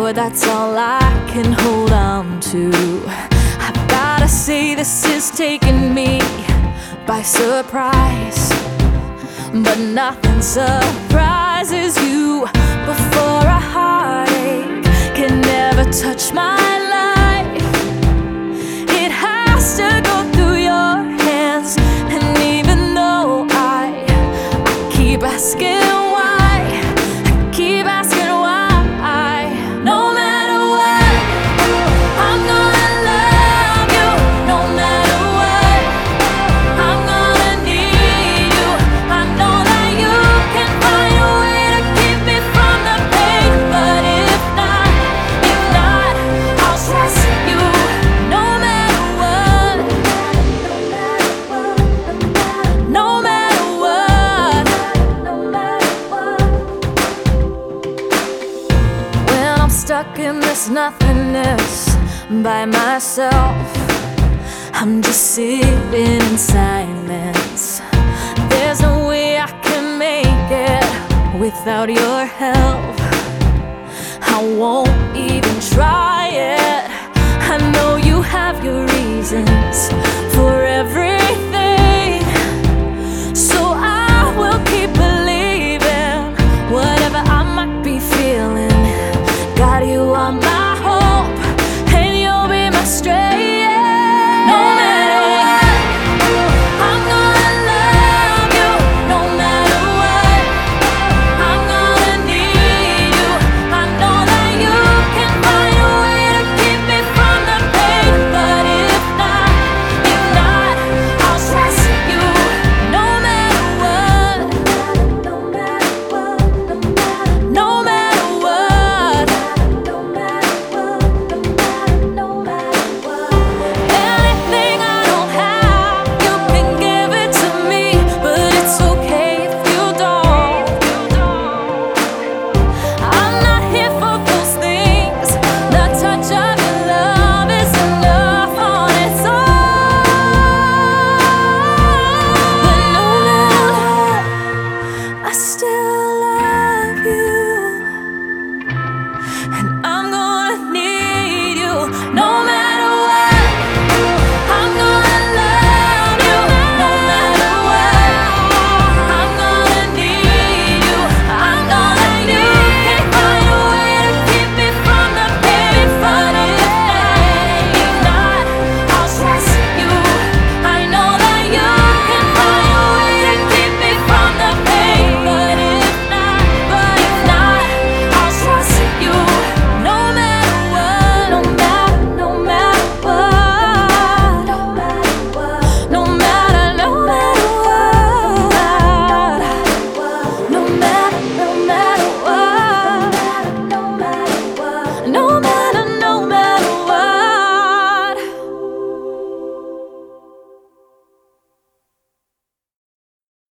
Lord, that's all I can hold on to. I've gotta say, this is taking me by surprise, but nothing surprises you before a heartache can never touch my life. It has to go through your hands, and even though I keep asking why, I keep asking why, no matter what, I'm gonna love you. No matter what, I'm gonna need you. I know that you can find a way to keep me from the pain, but if not, I'll trust you. No matter what, no matter what, when I'm stuck in this nothingness by myself, I'm just sitting in silence. There's no way I can make it without your help. I won't even try it. I know you have your reasons